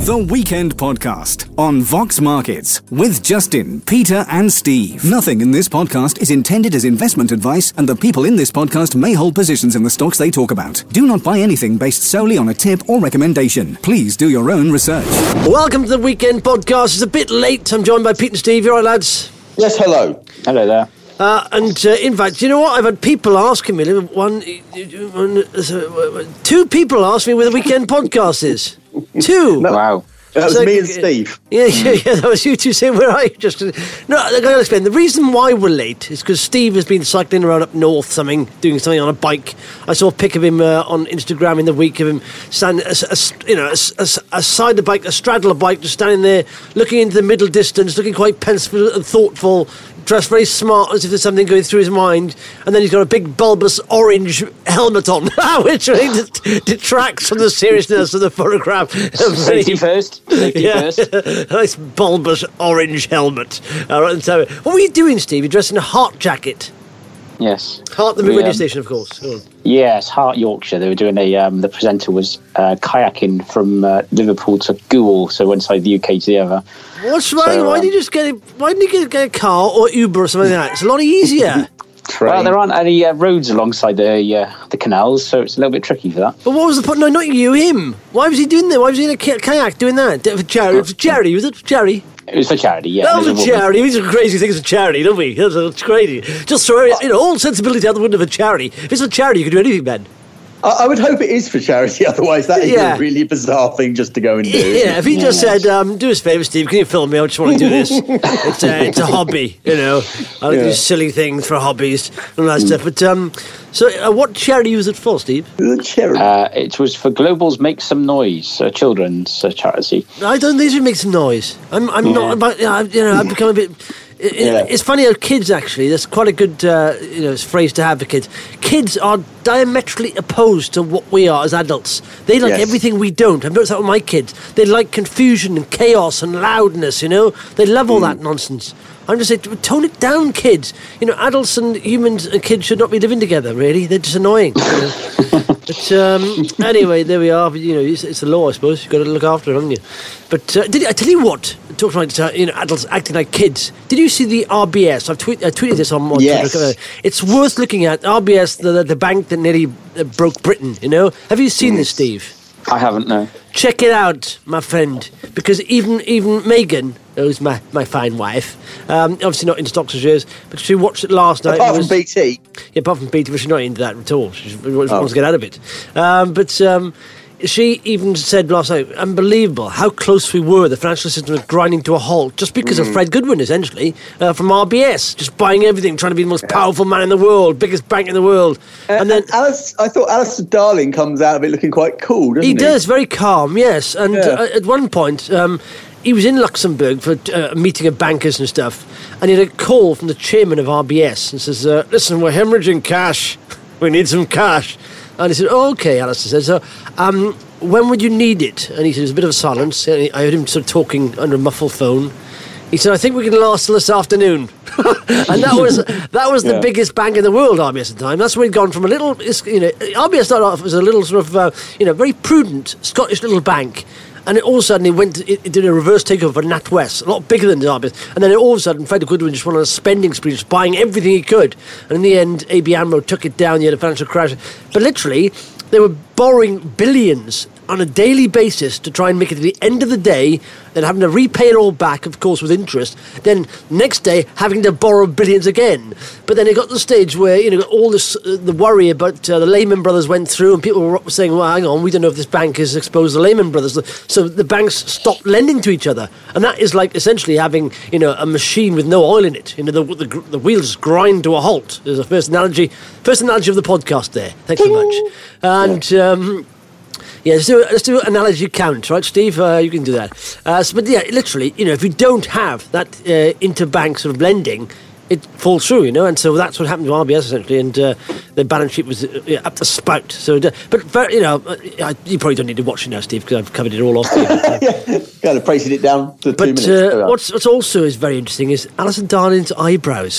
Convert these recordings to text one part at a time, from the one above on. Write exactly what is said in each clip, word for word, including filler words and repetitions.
The Weekend Podcast on Vox Markets with Justin, Peter and Steve. Nothing in this podcast is intended as investment advice, and the people in this podcast may hold positions in the stocks they talk about. Do not buy anything based solely on a tip or recommendation. Please do your own research. Welcome to The Weekend Podcast. It's a bit late. I'm joined by Pete and Steve. You all right, lads? Yes, hello. Hello there. Uh, and uh, in fact, you know what? I've had people asking me, one, one uh, two people asked me where The Weekend Podcast is. Two. No, wow. That was So, me and Steve. Yeah, yeah, yeah, that was you two saying, where are you? Just, no, I gotta explain. The reason why we're late is because Steve has been cycling around up north, something, doing something on a bike. I saw a pic of him uh, on Instagram in the week of him standing, a, a, you know, a, a, a side a bike, a straddle a bike, just standing there, looking into the middle distance, looking quite pensive and thoughtful, dressed very smart, as if there's something going through his mind. And then he's got a big bulbous orange helmet on, which I think detracts from the seriousness of the photograph. Safety first. Safety Yeah. first. Nice bulbous orange helmet. All right, so what were you doing, Steve? You're dressed in a Heart jacket. Yes. Heart, the We, radio um, station, of course. Go on. Yes, Hart, Yorkshire. They were doing a. Um, the presenter was uh, kayaking from uh, Liverpool to Goole, so one side of the U K to the other. What's wrong? so, why um, didn't you just get? A, why didn't you get, get a car or Uber or something like that? It's a lot easier. Train. Well, there aren't any uh, roads alongside the uh, the canals, so it's a little bit tricky for that. But what was the point? No, not you, him. Why was he doing that? Why was he in a ki- kayak doing that? For charity? For charity? Was it for charity? It was for charity, yeah. That was There's a a woman- charity. We do crazy things for charity, don't we? That's, that's crazy. Just throw it, you know, all sensibility out the window for charity. If it's for charity, you can do anything, man. I, I would hope it is for charity, otherwise that is Yeah. a really bizarre thing just to go and do. Yeah, if he just Yeah. said, um, do us a favour, Steve, can you film me? I just want to do this. It's a, it's a hobby, you know. I like to do Yeah. silly things for hobbies and all that stuff. But, um, so uh, what charity was it for, Steve? The charity. Uh, it was for Global's Make Some Noise, a children's uh, charity. I don't think it makes some noise. I'm, I'm not about, you know, I've, you know, I've become a bit... It, it- Yeah. It's funny how kids, actually, that's quite a good uh, you know, phrase to have for kids. Kids are diametrically opposed to what we are as adults. They like Yes. everything we don't. I've noticed that with my kids. They like confusion and chaos and loudness, you know? They love all that nonsense. I'm just saying, tone it down, kids. You know, adults and humans and kids should not be living together, really. They're just annoying. You know? But um, anyway, there we are. But, you know, it's, it's the law, I suppose. You've got to look after them, haven't you? But uh, did I tell you what? Talking about uh, you know, adults acting like kids. Did you see the R B S? I've tweet, I tweeted this on, on Yes. Twitter. It's worth looking at. R B S, the, the, the bank that nearly uh, broke Britain, you know? Have you seen this, Steve? I haven't, no. Check it out, my friend, because even even Megan, who's my, my fine wife, um, obviously not into stocks and shares, but she watched it last night. Apart It from was- B T. Yeah, apart from Peter, but she's not into that at all. She wants Oh. to get out of it. Um, but um, she even said last night, unbelievable how close we were. The financial system was grinding to a halt just because of Fred Goodwin, essentially, uh, from R B S, just buying everything, trying to be the most powerful man in the world, biggest bank in the world. and then Alice, I thought Alistair Darling comes out of it looking quite cool, doesn't he? he does, very calm, yes. And Yeah. uh, at one point, um, he was in Luxembourg for uh, a meeting of bankers and stuff, and he had a call from the chairman of R B S and says, uh, listen, we're hemorrhaging cash. We need some cash. And he said, oh, okay, Alistair said, so um, when would you need it? And he said, there's a bit of silence. And he- I heard him sort of talking under a muffled phone. He said, I think we can last till this afternoon. And that was that was the Yeah. biggest bank in the world, R B S at the time. That's where he'd gone from a little, it's, you know, R B S started off as a little sort of, uh, you know, very prudent Scottish little bank. And it, all of a sudden, it went. It, it did a reverse takeover for NatWest, a lot bigger than the R B S. And then all of a sudden, Fred Goodwin just went on a spending spree, just buying everything he could. And in the end, A B AMRO took it down. You had a financial crash. But literally, they were borrowing billions on a daily basis to try and make it to the end of the day, then having to repay it all back, of course, with interest. Then next day, having to borrow billions again. But then it got to the stage where, you know, all this uh, the worry about uh, the Lehman Brothers went through, and people were saying, well, hang on, we don't know if this bank has exposed the Lehman Brothers. So the banks stopped lending to each other. And that is like essentially having, you know, a machine with no oil in it. You know, the, the, the wheels grind to a halt. There's a first analogy, first analogy of the podcast there. Thanks so much. And... Um, Yeah, let's do, let's do analogy count, right, Steve? Uh, you can do that. Uh, so, but yeah, literally, you know, if you don't have that uh, interbank sort of lending, it falls through, you know, and so that's what happened to R B S essentially, and uh, the balance sheet was uh, yeah, up the spout. So, uh, but very, you know, uh, you probably don't need to watch it now, Steve, because I've covered it all off. But, uh, Yeah, kind of praising it down to two but minutes. uh, Oh, what's what's also is very interesting is Alistair Darling's eyebrows.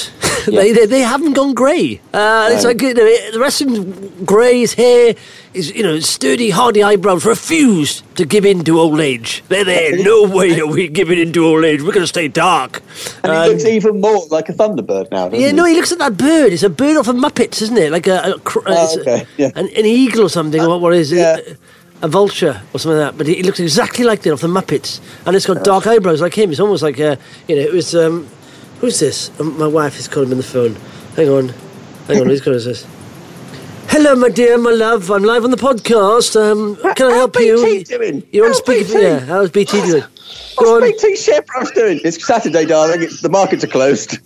Yeah. they, they they haven't gone grey. Uh, it's No. like, you know, the rest of them grey. His hair is, you know, sturdy, hardy eyebrows. Refuse to give in to old age. They're there. No way are we giving in to old age. We're going to stay dark. And Um, he looks even more like a Thunderbird now, doesn't Yeah, he? no, he looks at that bird. It's a bird off of Muppets, isn't it? Like a, a, cr- Oh, it's a- okay, yeah. an, an eagle or something. or what, what is it? yeah. A, a vulture or something like that. But he, he looks exactly like that off the Muppets, and it's got dark eyebrows like him. It's almost like a, you know, it was. Um, who's this? Um, my wife is calling me on the phone. Hang on, hang on. Who's calling this? Hello, my dear, my love. I'm live on the podcast. Um, can I How's help B T you? doing? You're on How's speaker. B T? Yeah, how's B T doing? Go on. What's B T Share Price doing? It's Saturday, darling. It's, the markets are closed.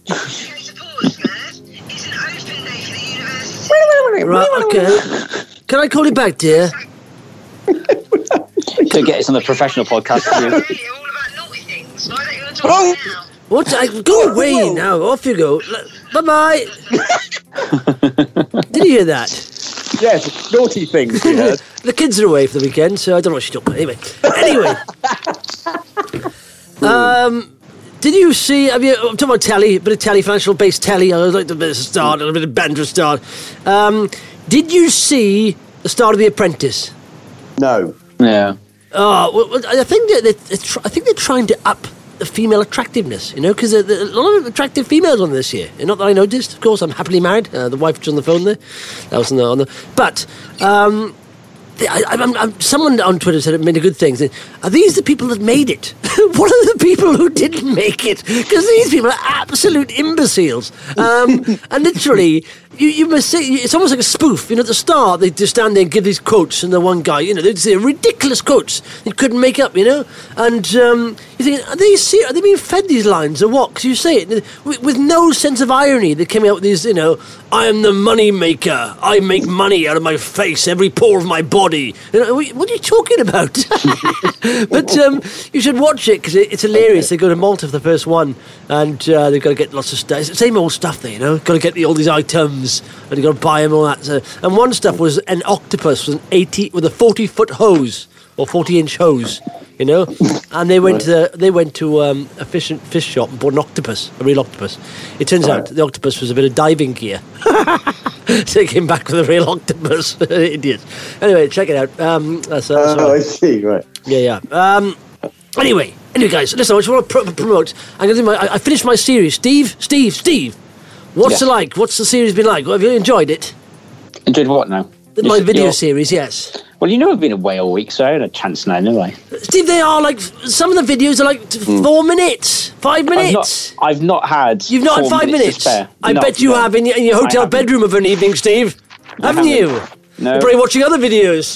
Right, okay. Can I call you back, dear? Could get us on the professional podcast. Oh, What? I, go away whoa. now. Off you go. Bye bye. Did you hear that? yes, naughty things, you heard. The kids are away for the weekend, so I don't know what she's talking about. Anyway. Anyway. um, did you see, have you, I'm talking about telly, a bit of telly, financial based telly. I like a bit of start, a bit of banter start. Um, did you see the start of The Apprentice? No. Yeah. Oh, well, well, I think that they're, they're tr- I think they're trying to up the female attractiveness, you know, because a lot of attractive females on this year. Not that I noticed, of course. I'm happily married. Uh, the wife was on the phone there. That was on the. On the but um, the, I, I'm, I'm, someone on Twitter said it made a good thing. Said, are these the people that made it? What are the people who didn't make it? Because these people are absolute imbeciles. Um, and literally, you, you must say, it's almost like a spoof. You know, at the start, they just stand there and give these quotes, and the one guy, you know, they'd say ridiculous quotes they couldn't make up, you know? And um, you think, are they ser- are they being fed these lines or what? Because you say it with, with no sense of irony. They came out with these, you know, I am the money maker. I make money out of my face, every pore of my body. You know, what are you talking about? But um, you should watch it because it, it's hilarious. They go to Malta for the first one, and uh, they've got to get lots of stuff. It's the same old stuff there, you know. Got to get the, all these items, and you've got to buy them all that. So, and one stuff was an octopus with an eighty with a forty foot hose or forty inch hose, you know. And they went to they went to um, a fish fish shop and bought an octopus, a real octopus. It turns out the octopus was a bit of diving gear. So they came back with a real octopus. Idiots. Anyway, check it out. Um, that's, that's Oh, I see, right. yeah, yeah. Um, anyway, anyway, guys, listen. I just want to pr- promote. I'm going to do my. I, I finished my series. Steve, Steve, Steve. What's Yeah. it like? What's the series been like? Have you enjoyed it? Enjoyed what now? My You're- video you're- series, yes. Well, you know I've been away all week, so I had a chance now, didn't I? Steve, they are like some of the videos are like t- four minutes, five I've minutes. not, I've not had. You've not had four five minutes. minutes. To spare. I No, bet you no. have in your, in your I hotel haven't. bedroom of an evening, Steve. Haven't haven't. you? No. You're probably watching other videos.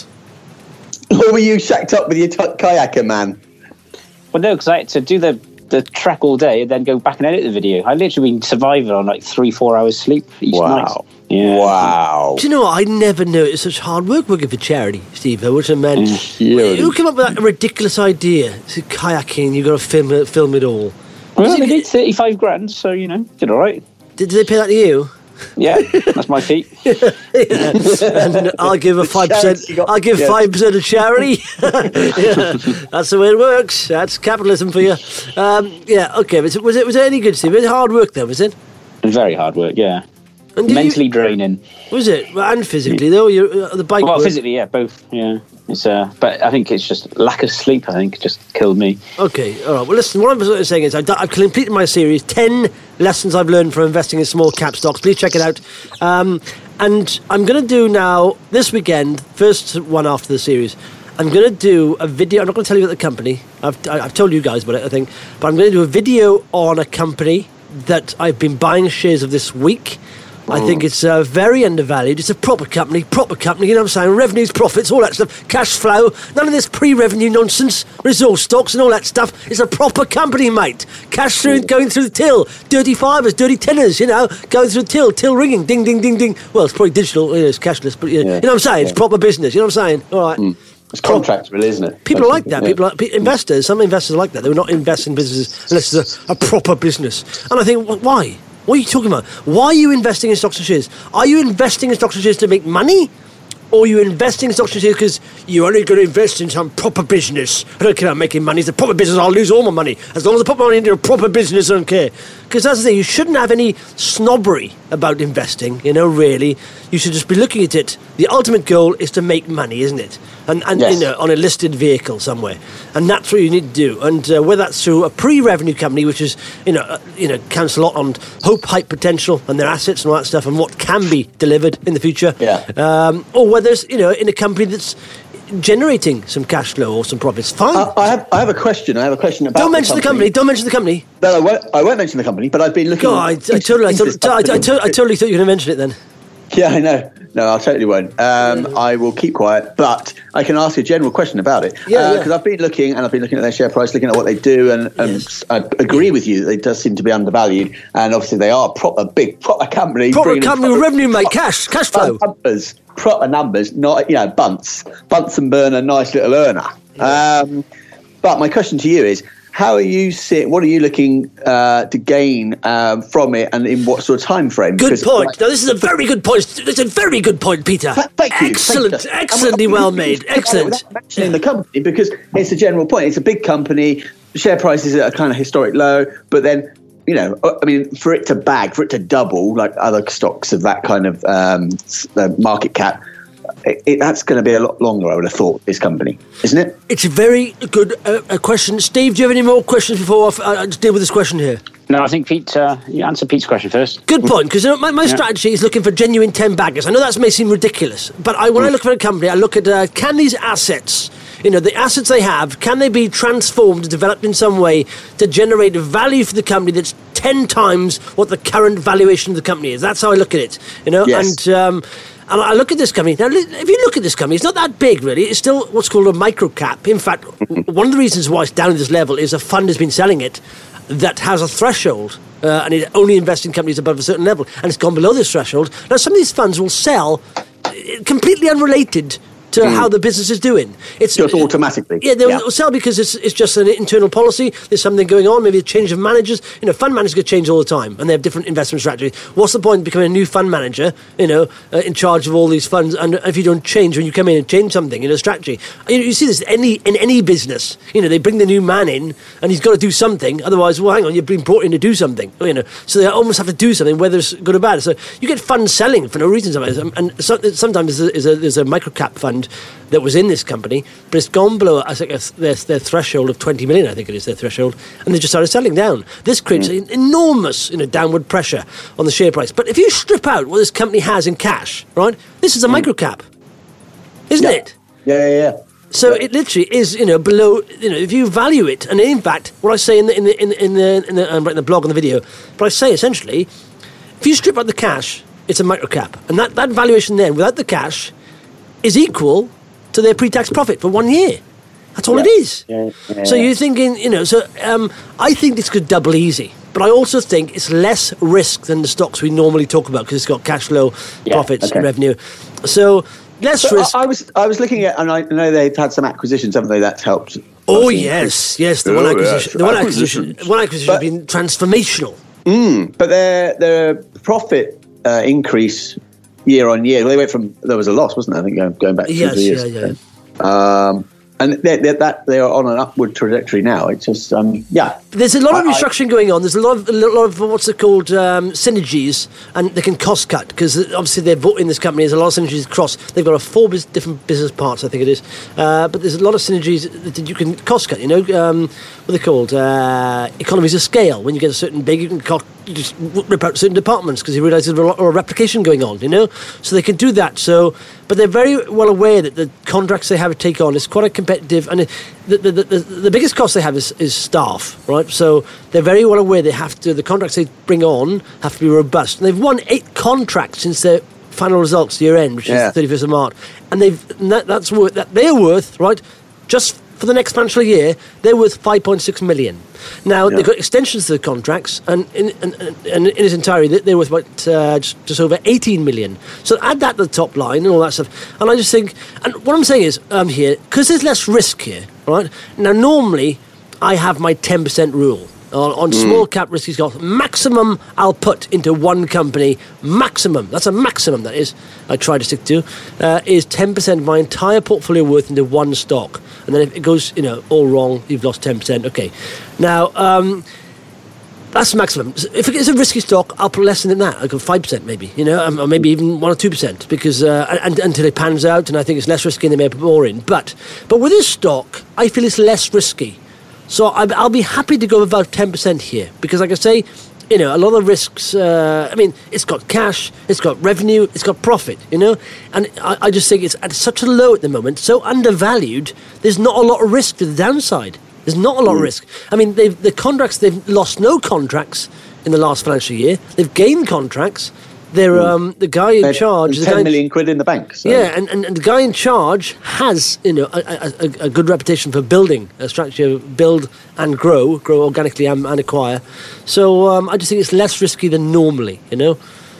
Or were you shacked up with your t- kayaker, man? Well, no, because I had to do the, the trek all day and then go back and edit the video. I literally been surviving on like three, four hours sleep each night. Yeah. Wow. Do you know what? I never knew it was such hard work working for charity, Steve. I wish I meant. Yeah. Who came up with that ridiculous idea? It's kayaking. You've got to film it, film it all. Well, Was they it- did thirty-five grand, so, you know, did all right. Did, did they pay that to you? Yeah, that's my feet. And I'll give a five percent. Charity got- I'll give yes. five percent of charity. Yeah, that's the way it works. That's capitalism for you. Um, yeah. Okay. Was it, was it was it any good, Steve? Was it hard work though? Was it? Very hard work, yeah. And did Mentally you, draining. was it? Well, and physically though. You uh, the bike. Well, work. physically, yeah, both, yeah. It's uh, but I think it's just lack of sleep. I think just killed me. Okay, all right. Well, listen, what I'm saying is I've, done, I've completed my series, ten lessons I've learned from investing in small cap stocks. Please check it out. Um, and I'm going to do now, this weekend, first one after the series, I'm going to do a video. I'm not going to tell you about the company. I've, I- I've told you guys about it, I think. But I'm going to do a video on a company that I've been buying shares of this week. I think it's uh, very undervalued. It's a proper company, proper company, you know what I'm saying? Revenues, profits, all that stuff, cash flow, none of this pre-revenue nonsense, resource stocks and all that stuff. It's a proper company, mate. Cash through, going through the till, dirty fivers, dirty tenners, you know, going through the till, till ringing, ding, ding, ding, ding. Well, it's probably digital, you know, it's cashless, but you know, Yeah. you know what I'm saying? It's proper business, you know what I'm saying? All right. It's contractual, isn't it? People are like that. Yeah. People are, pe- investors. Some investors are like that. They will not invest in businesses unless it's a, a proper business. And I think, wh- why? What are you talking about? Why are you investing in stocks and shares? Are you investing in stocks and shares to make money, or you're investing in stocks because you're only going to invest in some proper business. I don't care about making money. It's a proper business. I'll lose all my money. As long as I put my money into a proper business, I don't care. Because that's the thing. You shouldn't have any snobbery about investing, you know, really. You should just be looking at it. The ultimate goal is to make money, isn't it? And, and yes. you know, on a listed vehicle somewhere. And that's what you need to do. And uh, whether that's through a pre-revenue company, which is, you know, uh, you know, counts a lot on hope, hype, potential, and their assets and all that stuff, and what can be delivered in the future. Yeah. Um, or whether it's, you know, in a company that's generating some cash flow or some profits. Fine. I, I have I have a question. I have a question about. Don't mention the company. Don't mention the company. No, I won't, I won't mention the company. But I've been looking. God, I, I totally, I, thought, I, I, I, to- I totally thought you were going to mention it then. Yeah, I know. No, I totally won't. Um, I will keep quiet, but I can ask a general question about it. Yeah, Because uh, yeah. I've been looking, and I've been looking at their share price, looking at what they do, and, and Yes. I agree with you. They does seem to be undervalued, and obviously they are proper big, proper company. Proper bringing in company with proper- revenue, mate. Cash, cash flow. Numbers, proper numbers, not, you know, bunts. Bunts and burn a nice little earner. Yeah. Um, but my question to you is, how are you seeing, what are you looking uh, to gain um, from it, and in what sort of time frame? Good Because, point. like, Now, this is a very good point. It's a very good point, Peter. Th- Thank you. Excellent, Thank you. excellently And well we- made. we- we- Excellent. Without mentioning the company, because it's a general point. It's a big company. Share prices are at a kind of historic low, but then, you know, I mean, for it to bag, for it to double like other stocks of that kind of um, s- uh, market cap, it, it, that's going to be a lot longer, I would have thought, this company, isn't it? It's a very good uh, a question. Steve, do you have any more questions before I uh, deal with this question here? No, I think Pete, uh, you answer Pete's question first. Good point, because you know, my, my Yeah. strategy is looking for genuine ten baggers. I know that may seem ridiculous, but I, when I look for a company, I look at uh, can these assets, you know, the assets they have, can they be transformed, developed in some way to generate value for the company that's ten times what the current valuation of the company is? That's how I look at it, you know. Yes. And um, and I look at this company. Now, if you look at this company, it's not that big, really. It's still what's called a micro cap. In fact, one of the reasons why it's down at this level is a fund has been selling it that has a threshold, uh, and it only invests in companies above a certain level, and it's gone below this threshold. Now, some of these funds will sell uh, completely unrelated to mm. how the business is doing. It's just automatically. Yeah, they'll yeah. sell because it's it's just an internal policy. There's something going on, maybe a change of managers. You know, fund managers get changed all the time, and they have different investment strategies. What's the point in becoming a new fund manager, you know, uh, in charge of all these funds, and if you don't change when you come in and change something in a strategy? You, know, you see this in any, in any business. You know, they bring the new man in, and he's got to do something. Otherwise, well, hang on, you've been brought in to do something. You know, so they almost have to do something, whether it's good or bad. So you get funds selling for no reason sometimes, and so, sometimes there's a, there's a, there's a micro cap fund that was in this company, but it's gone below, I think, their, their threshold of twenty million, I think it is their threshold, and they just started selling down. This creates mm. an enormous, you know, downward pressure on the share price. But if you strip out what this company has in cash, right, this is a mm. micro cap, isn't yeah. it? Yeah, yeah, yeah. So it literally is, you know, below, you know, if you value it, and in fact, what I say in the, in the, in the, in the, in the I'm writing the blog and the video, but I say essentially, if you strip out the cash, it's a micro cap. And that, that valuation then, without the cash, is equal to their pre-tax profit for one year. That's all yeah. it is. Yeah, yeah, so yeah. you're thinking, you know, so um, I think this could double easy. But I also think it's less risk than the stocks we normally talk about because it's got cash flow, Yeah, profits, okay. revenue. So less So risk. I, I was I was looking at, and I know they've had some acquisitions, haven't they? That's helped. Oh obviously yes, increase- yes. The Oh, one acquisition, yes. the one acquisition, Acquisitions. one acquisition has But- been transformational. Mm, but their their profit uh, increase year on year. Well, they went from there was a loss, wasn't there? I think going, going back two Yes, three years. yeah, yeah. Um, and they're, they're, that they are on an upward trajectory now. It's just um, yeah. There's a lot of I- I- restructuring going on. There's a lot of, a lot of what's it called, um, synergies, and they can cost cut because obviously they're bought in this company. There's a lot of synergies across. They've got a four bus- different business parts, I think it is. Uh, but there's a lot of synergies that you can cost cut. You know, um, what are they called? Uh, economies of scale. When you get a certain big, you can co- you just rip out certain departments because you realise there's a lot of replication going on. You know, so they can do that. So, but they're very well aware that the contracts they have to take on is quite a competitive, and it, the, the, the, the biggest cost they have is, is staff, right? So they're very well aware they have to, the contracts they bring on have to be robust. And they've won eight contracts since their final results year end, which Yeah. is the thirty-first of March. And they've and that, that's worth, that they're worth, right, just for the next financial year, they're worth five point six million. Now, Yeah. they've got extensions to the contracts, and in, and, and, and in its entirety, they're worth about uh, just, just over eighteen million. So add that to the top line and all that stuff. And I just think, and what I'm saying is, um, here, because there's less risk here, right? Now, normally, I have my ten percent rule. On, on Mm. small cap risky stocks, maximum I'll put into one company, maximum, that's a maximum that is, I try to stick to, uh, is ten percent of my entire portfolio worth into one stock. And then if it goes, you know, all wrong, you've lost ten percent. Okay. Now, um, that's maximum. If it's a risky stock, I'll put less than that. I'll go five percent maybe, you know, or maybe even one or two percent because, uh, and, until it pans out and I think it's less risky and they may put more in. But, but with this stock, I feel it's less risky. So I, I'll be happy to go about ten percent here because, like I say, you know, a lot of risks, uh, I mean, it's got cash, it's got revenue, it's got profit, you know, and I, I just think it's at such a low at the moment, so undervalued, there's not a lot of risk to the downside. There's not a lot mm. of risk. I mean, they've, the contracts, they've lost no contracts in the last financial year. They've gained contracts. They're, um, the guy in charge... ten million quid in the bank. So. Yeah, and, and, and the guy in charge has, you know, a, a, a good reputation for building a structure, build and grow, grow organically and, and acquire. So um, I just think it's less risky than normally, you know.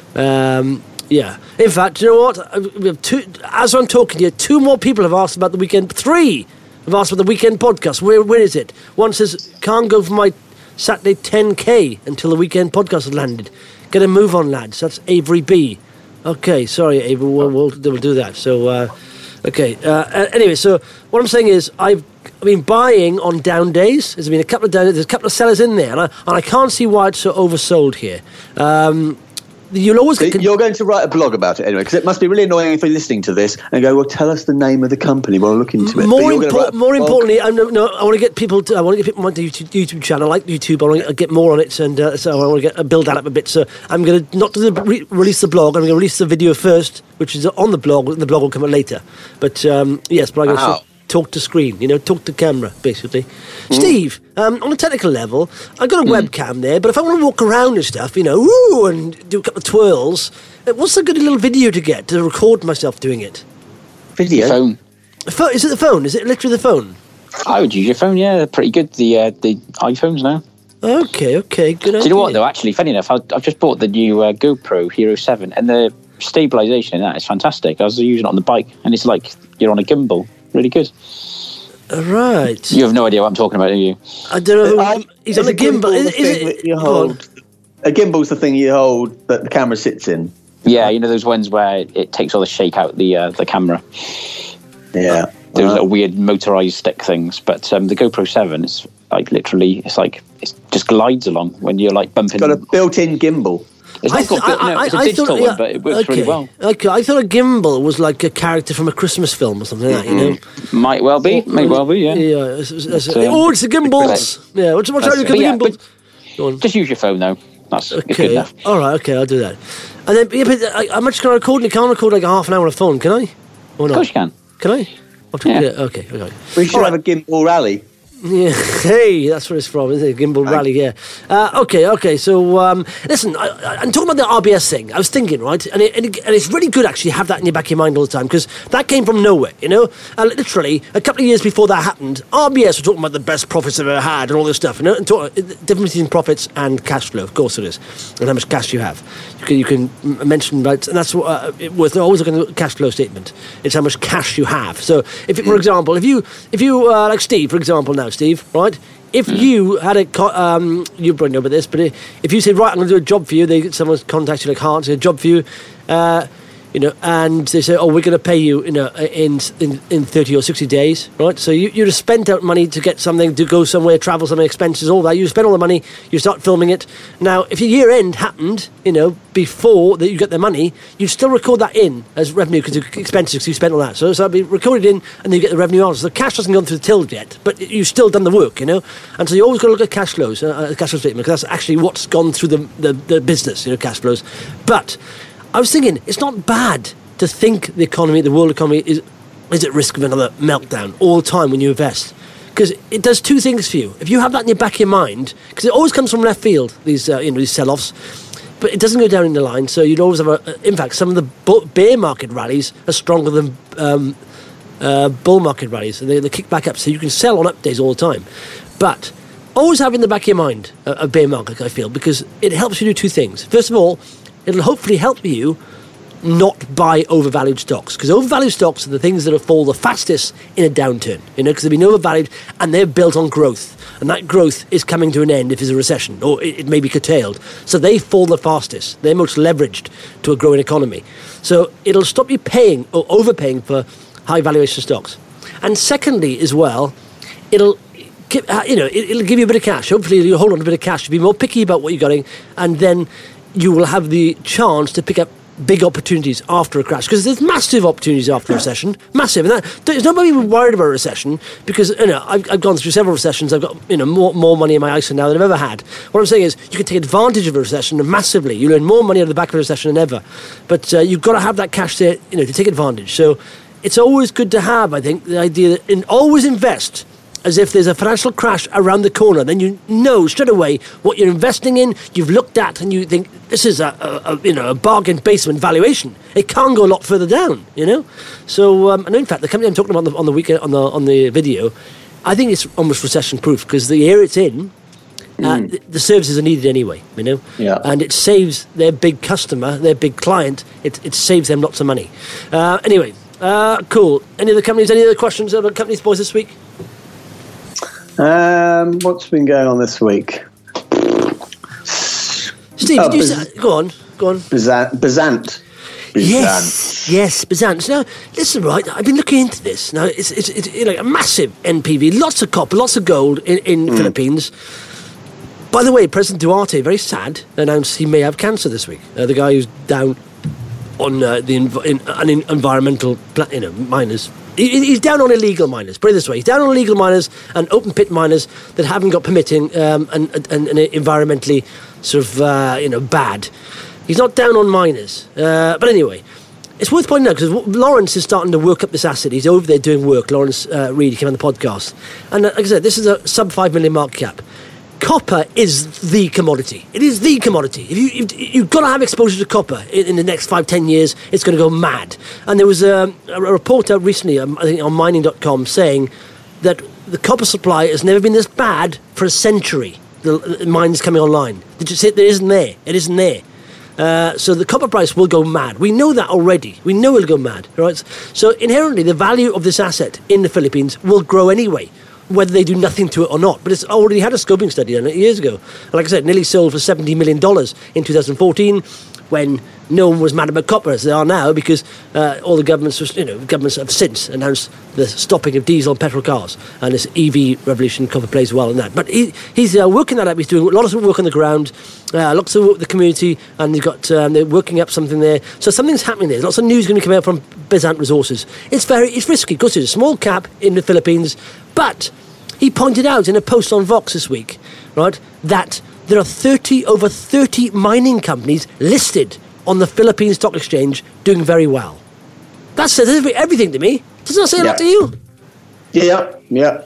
Um, yeah. In fact, you know what? We have two, as I'm talking to you, two more people have asked about the weekend. Three have asked about the weekend podcast. Where, where is it? One says, can't go for my Saturday ten K until the weekend podcast has landed. Get a move on, lads. That's Avery B. Okay, sorry, Avery. We'll, we'll, we'll do that. So, uh, okay. Uh, anyway, so what I'm saying is I've been buying on down days. There's been a couple of down days. There's a couple of sellers in there, and I, and I can't see why it's so oversold here. Um, you'll always get... Con- You're going to write a blog about it anyway, because it must be really annoying if you're listening to this and go, well, tell us the name of the company while look into it. More, impor- more importantly, I, no, no, I want to get people to, I want to get people on my YouTube, YouTube channel. I like YouTube, I want to get more on it, and uh, so I want to get, uh, build that up a bit. So I'm going to not do the, re- release the blog, I'm going to release the video first, which is on the blog. The blog will come out later. But um, yes, but I'm going to... Wow. Talk to screen, you know, talk to camera, basically. Mm. Steve, um, on a technical level, I've got a mm. webcam there, but if I want to walk around and stuff, you know, woo, and do a couple of twirls, what's a good little video to get to record myself doing it? Video? Phone. Phone. Is it the phone? Is it literally the phone? I would use your phone, yeah. They're pretty good, the uh, the iPhones now. Okay, okay, good idea. Do you know what, though? Actually, funny enough, I've, I've just bought the new uh, GoPro Hero seven, and the stabilisation in that is fantastic. I was using it on the bike, and it's like you're on a gimbal. Really good. Right. You have no idea what I'm talking about, do you? I don't know. Um, He's on a gimbal. Is, is it? You hold, a gimbal's the thing you hold that the camera sits in. Yeah, you know those ones where it takes all the shake out the uh, the camera. Yeah. Those little weird motorised stick things. But um, the GoPro seven is like literally, it's like, it just glides along when you're like bumping. It's got a built-in gimbal. It's not th- got, no, it's a digital thought, yeah, one, but it works okay. really well. Okay, I thought a gimbal was like a character from a Christmas film or something like that, you know? Might well be, may well be, yeah. Yeah, it's, it's, it's, But, um, oh, it's the gimbals. Yeah, what's what's wrong with the yeah, gimbals? Go on. Just use your phone, though. That's it's good Okay, enough. all right, okay, I'll do that. And then, yeah, but I, how much can I record? You can't record like a half an hour on a phone, can I? Or not? Of course you can. Can I? I'll Yeah. yeah. Okay, okay. We should All have a gimbal rally. Yeah, hey, that's where it's from, isn't it? Gimbal Rally, yeah. Uh, okay, okay, so, um, listen, I, I, I'm talking about the R B S thing. I was thinking, right, and, it, and, it, and it's really good actually to have that in your back of your mind all the time, because that came from nowhere, you know? And literally, a couple of years before that happened, R B S were talking about the best profits they've ever had and all this stuff, you know? And talk, difference between profits and cash flow, of course it is, and how much cash you have. You can, you can mention, right, and that's what, uh, it, worth always looking at the cash flow statement. It's how much cash you have. So, if, it, for example, if you, if you uh, like Steve, for example now, Steve, right? If mm. you had a, co- um, you probably know about this, but if you said, right, I'm going to do a job for you, they someone contacts you like Hearts, a job for you, uh, you know, and they say, oh, we're going to pay you, you know, in in, in thirty or sixty days, right? So you, you'd have spent out money to get something, to go somewhere, travel, some expenses, all that. You spend all the money, you start filming it. Now, if your year end happened, you know, before that you get the money, you'd still record that in as revenue because it's expenses because you spent all that. So, so that'd be recorded in and then you get the revenue out. So the cash hasn't gone through the till yet, but you've still done the work, you know? And so you always got to look at cash flows, uh, cash flow statement, because that's actually what's gone through the, the, the business, you know, cash flows. But I was thinking, it's not bad to think the economy, the world economy, is is at risk of another meltdown all the time when you invest. Because it does two things for you. If you have that in your back of your mind, because it always comes from left field, these uh, you know these sell-offs, but it doesn't go down in the line, so you'd always have a... In fact, some of the bull, bear market rallies are stronger than um, uh, bull market rallies. They, they kick back up, so you can sell on up days all the time. But always have in the back of your mind a, a bear market, I feel, because it helps you do two things. First of all, it'll hopefully help you not buy overvalued stocks, because overvalued stocks are the things that fall the fastest in a downturn, you know, because they've been overvalued and they're built on growth, and that growth is coming to an end if there's a recession, or it, it may be curtailed. So they fall the fastest. They're most leveraged to a growing economy. So it'll stop you paying or overpaying for high valuation stocks. And secondly, as well, it'll give, uh, you know, it, it'll give you a bit of cash. Hopefully, you'll hold on to a bit of cash. You'll be more picky about what you're getting, and then you will have the chance to pick up big opportunities after a crash, because there's massive opportunities after a recession, massive. And that, there's nobody worried about a recession, because you know I've, I've gone through several recessions. I've got you know more more money in my I S A now than I've ever had. What I'm saying is, you can take advantage of a recession massively. You earn more money out of the back of a recession than ever, but uh, you've got to have that cash there, you know, to take advantage. So it's always good to have, I think, the idea that in, always invest as if there's a financial crash around the corner. Then you know straight away what you're investing in. You've looked at and you think this is a, a, a you know a bargain basement valuation. It can't go a lot further down, you know. So um, and in fact, the company I'm talking about on the, on the weekend on the on the video, I think it's almost recession proof, because the area it's in, uh, mm. the, the services are needed anyway, you know. Yeah. And it saves their big customer, their big client. It it saves them lots of money. Uh, anyway, uh, cool. Any other companies? Any other questions about companies, boys, this week? Um, what's been going on this week? Steve, oh, did you Bez- say, go on, go on. Bezant. Bezant. Yes, yes, Bezant. Now, listen, right, I've been looking into this. Now, it's it's, it's you know, a massive N P V, lots of copper, lots of gold in, in mm. Philippines. By the way, President Duarte, very sad, announced he may have cancer this week. Uh, the guy who's down on uh, the env- in, an in environmental, pla- you know, miners. He's down on illegal miners, put it this way. He's down on illegal miners and open pit miners that haven't got permitting um, and, and, and environmentally sort of, uh, you know, bad. He's not down on miners. Uh, but anyway, it's worth pointing out, because Lawrence is starting to work up this asset. He's over there doing work. Lawrence uh, Reed, he came on the podcast. And uh, like I said, this is a sub five million market cap. Copper is the commodity. It is the commodity. If you, you've, you've got to have exposure to copper in, in the next five, ten years, it's going to go mad. And there was a, a report out recently, um, I think on mining dot com, saying that the copper supply has never been this bad for a century. The, the mines coming online. Did you say it isn't there? It isn't there. Uh, so the copper price will go mad. We know that already. We know it'll go mad. Right? So inherently, the value of this asset in the Philippines will grow anyway, whether they do nothing to it or not. But it's already had a scoping study on it years ago. And like I said, nearly sold for seventy million dollars in two thousand fourteen, when no one was mad about copper as they are now, because uh, all the governments, you know, governments have since announced the stopping of diesel and petrol cars, and this E V revolution, copper plays well in that. But he, he's uh, working that up. He's doing a lot of work on the ground, uh, lots of work with the community, and he's got um, they're working up something there. So something's happening there. There's lots of news going to come out from Bezant Resources. It's very, it's risky, because it's a small cap in the Philippines, but he pointed out in a post on Vox this week, right, that there are thirty over thirty mining companies listed on the Philippine Stock Exchange doing very well. That says everything to me. Does that say a yeah. lot to you? Yeah, yeah.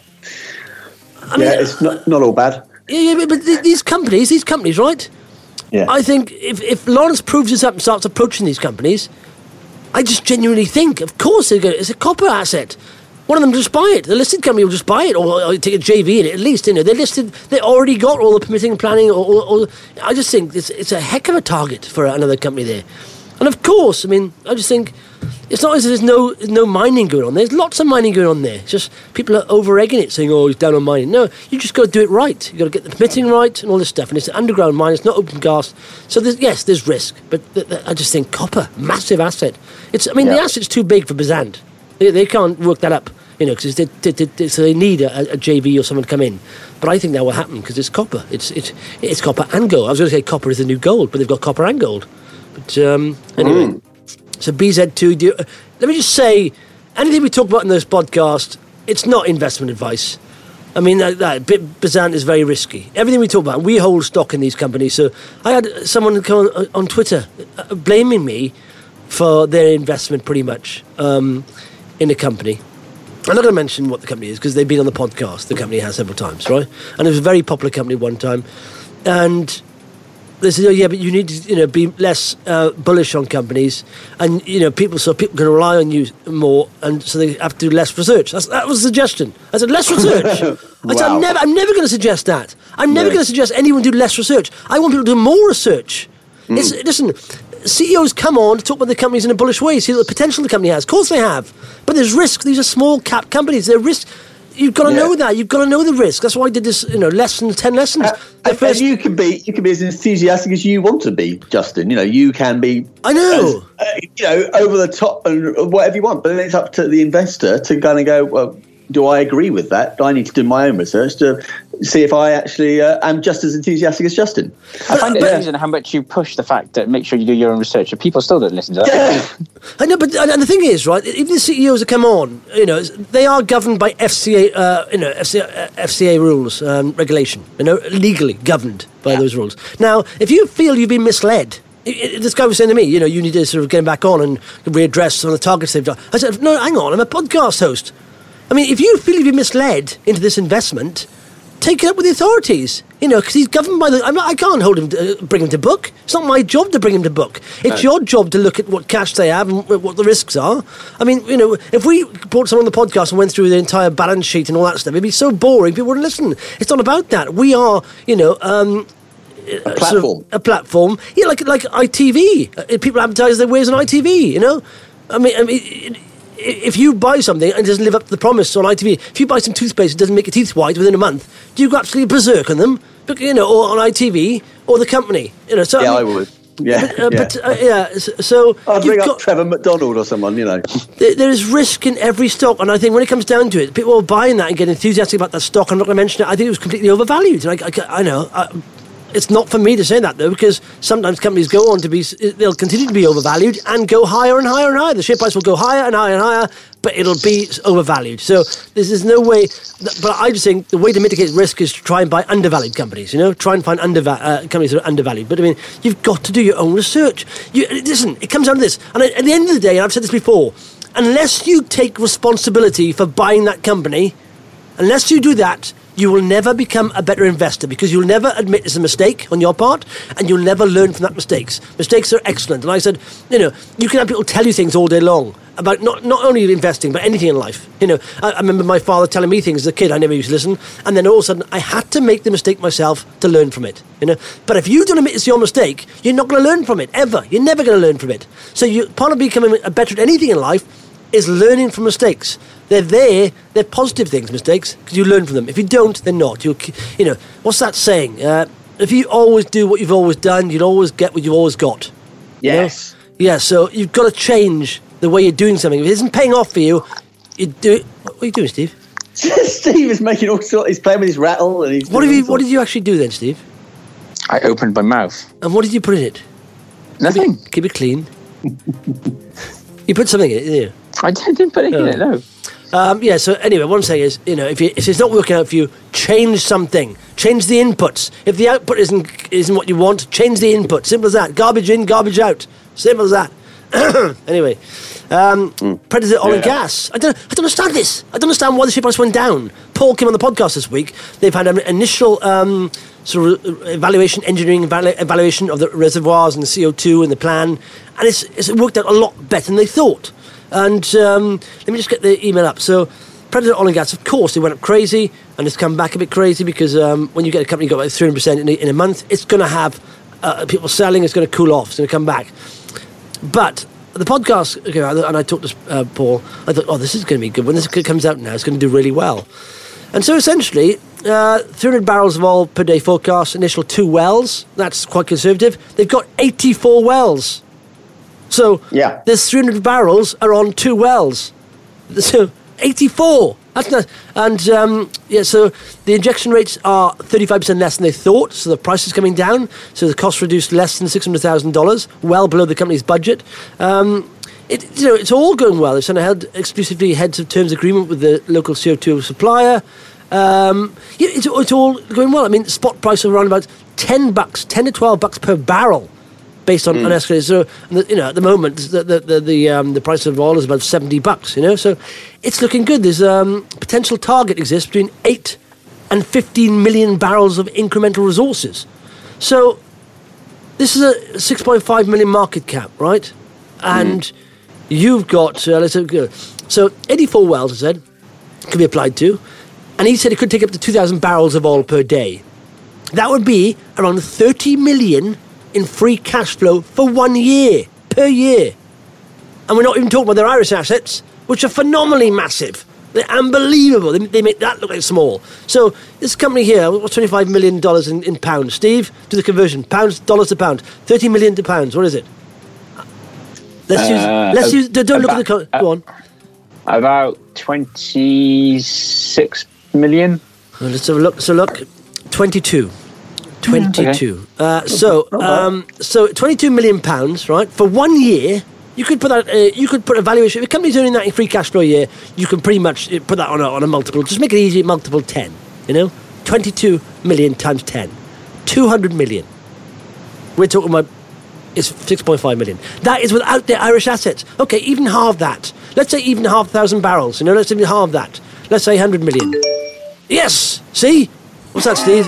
I mean, yeah, it's not, not all bad. Yeah, yeah, but th- these companies, these companies, right? Yeah. I think if, if Lawrence proves this up and starts approaching these companies, I just genuinely think, of course, they're gonna, it's a copper asset. One of them just buy it. The listed company will just buy it, or, or take a J V in it. At least, you know, they're listed. They already got all the permitting, planning. Or, or, or I just think it's it's a heck of a target for another company there. And of course, I mean, I just think it's not as if there's no there's no mining going on. There's lots of mining going on there. It's just people are over egging it, saying, "Oh, he's down on mining." No, you just got to do it right. You got to get the permitting right and all this stuff. And it's an underground mine. It's not open cast. So there's, yes, there's risk, but th- th- I just think copper, massive asset. It's I mean, yeah. the asset's too big for Bezant. They, they can't work that up. You know, because they, they, they, so they need a, a J V or someone to come in. But I think that will happen because it's copper. It's it's it's copper and gold. I was going to say copper is the new gold, but they've got copper and gold. But um, anyway, mm. so B Z two. Do you, uh, let me just say, anything we talk about in this podcast, it's not investment advice. I mean, that, that Bezant is very risky. Everything we talk about, we hold stock in these companies. So I had someone come on, on Twitter uh, blaming me for their investment, pretty much, um, in a company. I'm not going to mention what the company is because they've been on the podcast. The company has several times, right? And it was a very popular company one time. And they said, oh, yeah, but you need to, you know, be less uh, bullish on companies. And, you know, people, so people can rely on you more. And so they have to do less research. That's, that was a suggestion. I said, less research. I said, Wow. I'm never, I'm never going to suggest that. I'm never No. going to suggest anyone do less research. I want people to do more research. Mm. It's, listen, C E Os come on to talk about the companies in a bullish way, see the potential the company has. Of course they have. But there's risk. These are small cap companies. They're risk. You've got to yeah. know that. You've got to know the risk. That's why I did this, you know, lessons, ten lessons. Uh, and, first... and you can be you can be as enthusiastic as you want to be, Justin. You know, you can be. I know. As, uh, you know, over the top and whatever you want. But then it's up to the investor to kind of go, well, do I agree with that? Do I need to do my own research to see if I actually uh, am just as enthusiastic as Justin? I find it amazing how much you push the fact that make sure you do your own research, and people still don't listen to that. Yeah. I know, but and the thing is, right? Even the C E Os that come on, you know, they are governed by F C A, uh, you know, F C A, uh, F C A rules, um, regulation. You know, legally governed by yeah. those rules. Now, if you feel you've been misled. It, it, this guy was saying to me, you know, you need to sort of get back on and readdress some of the targets they've done. I said, no, hang on, I'm a podcast host. I mean, if you feel you've been misled into this investment, take it up with the authorities. You know, because he's governed by the. I'm not, I can't hold him, to, uh, bring him to book. It's not my job to bring him to book. It's no. your job to look at what cash they have and what the risks are. I mean, you know, if we brought someone on the podcast and went through the entire balance sheet and all that stuff, it'd be so boring. People wouldn't listen. It's not about that. We are, you know. Um, A platform. Sort of a platform. Yeah, like like I T V. Uh, people advertise their wares on I T V, you know? I mean, I mean it, if you buy something and it doesn't live up to the promise on I T V, if you buy some toothpaste that doesn't make your teeth white within a month, do you go absolutely berserk on them? But, you know, or on I T V, or the company? You know, so yeah, I, mean, I would. Yeah, but, uh, yeah. But, uh, yeah so I'd you've ring got, up Trevor McDonald or someone, you know. There, there is risk in every stock, and I think when it comes down to it, people are buying that and getting enthusiastic about that stock. I'm not going to mention it. I think it was completely overvalued. And I, I, I know. I, It's not for me to say that, though, because sometimes companies go on to be, they'll continue to be overvalued and go higher and higher and higher. The share price will go higher and higher and higher, but it'll be overvalued. So this is no way, but I just think the way to mitigate risk is to try and buy undervalued companies, you know, try and find underva- uh, companies that are undervalued. But I mean, you've got to do your own research. You, listen, it comes down to this, and at the end of the day, and I've said this before, unless you take responsibility for buying that company, unless you do that, you will never become a better investor, because you'll never admit it's a mistake on your part, and you'll never learn from that mistakes. Mistakes are excellent. And I said, you know, you can have people tell you things all day long about not, not only investing, but anything in life. You know, I, I remember my father telling me things as a kid. I never used to listen. And then all of a sudden, I had to make the mistake myself to learn from it. You know, but if you don't admit it's your mistake, you're not going to learn from it, ever. You're never going to learn from it. So you, part of becoming a better at anything in life is learning from mistakes. They're there, they're positive things, mistakes, because you learn from them. If you don't, they're not. You'll, you know, what's that saying? Uh, if you always do what you've always done, you'll always get what you've always got. Yes. You know? Yeah, so you've got to change the way you're doing something. If it isn't paying off for you, you do it. What are you doing, Steve? Steve is making all sorts, he's playing with his rattle. And he's what, have you, what did you actually do then, Steve? I opened my mouth. And what did you put in it? Nothing. Keep it, keep it clean. You put something in it, didn't you? I didn't put anything in it, no. Um, yeah, so anyway, what I'm saying is, you know, if, you, if it's not working out for you, change something. Change the inputs. If the output isn't isn't what you want, change the input. Simple as that. Garbage in, garbage out. Simple as that. Anyway, um, mm. Predator Oil yeah. and Gas. I don't, I don't understand this. I don't understand why the share price went down. Paul came on the podcast this week. They've had an initial um, sort of evaluation, engineering evalu- evaluation of the reservoirs and the C O two and the plan, and it's, it's worked out a lot better than they thought. And um, let me just get the email up. So, Predator Oil and Gas, of course, they went up crazy, and it's come back a bit crazy because um, when you get a company got like three hundred percent in a, in a month, it's going to have uh, people selling, it's going to cool off, it's going to come back. But the podcast, okay, and I talked to uh, Paul, I thought, oh, this is going to be good. When this comes out now, it's going to do really well. And so essentially, uh, three hundred barrels of oil per day forecast, initial two wells, that's quite conservative. They've got eighty-four wells. So yeah. there's three hundred barrels are on two wells. So eighty-four. That's not, and um, yeah, so the injection rates are thirty-five percent less than they thought. So the price is coming down. So the cost reduced less than six hundred thousand dollars, well below the company's budget. Um, it, you know, it's all going well. They've signed a held exclusively heads of terms agreement with the local C O two supplier. Um, yeah, it's, it's all going well. I mean, spot price of around about ten bucks, ten to twelve bucks per barrel. Based on, mm. on escalators, so you know at the moment the the the the, um, the price of oil is about seventy bucks. You know, so it's looking good. There's um potential target exists between eight and fifteen million barrels of incremental resources. So this is a six point five million market cap, right? And mm. you've got uh, let's go. So eighty-four wells, I said, could be applied to, and he said it could take up to two thousand barrels of oil per day. That would be around thirty million in free cash flow for one year, per year. And we're not even talking about their Irish assets, which are phenomenally massive. They're unbelievable. They, they make that look like small. So this company here, what's twenty-five million dollars in, in pounds? Steve, do the conversion. Pounds, dollars to pound. thirty million to pounds. What is it? Let's use, Uh, let's use, don't look about- at the, co- go on. About twenty-six million. Well, let's have a look. So look, twenty-two. twenty-two. Uh, so, um, so twenty-two million pounds, right? For one year, you could put that. Uh, you could put a valuation. If a company's earning that in free cash flow a year, you can pretty much uh, put that on a, on a multiple. Just make it easy. Multiple ten. You know, twenty-two million times ten, two hundred million. We're talking about. It's six point five million. That is without their Irish assets. Okay, even half that. Let's say even half a thousand barrels. You know, let's say half that. Let's say one hundred million. Yes. See? What's that, Steve?